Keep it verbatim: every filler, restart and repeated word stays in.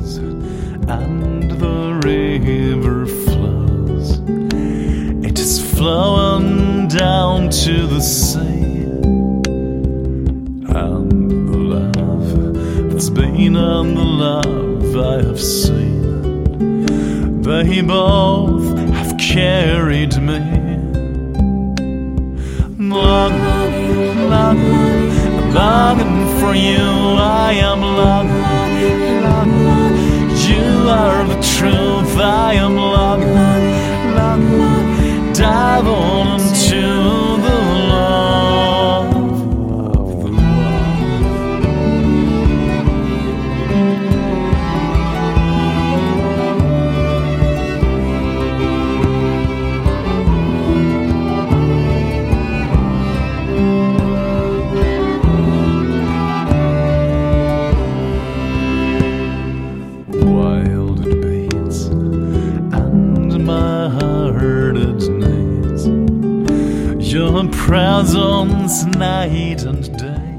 grows and the river flows. It is flowing down to the sea, and the love that's been and the love I have seen, they both have carried me. Longing, longing, longing for you. I am longing, longing. You are the truth. I am longing, longing. Dive on into the love of the wild it beats, and my heart it needs your presence night and day.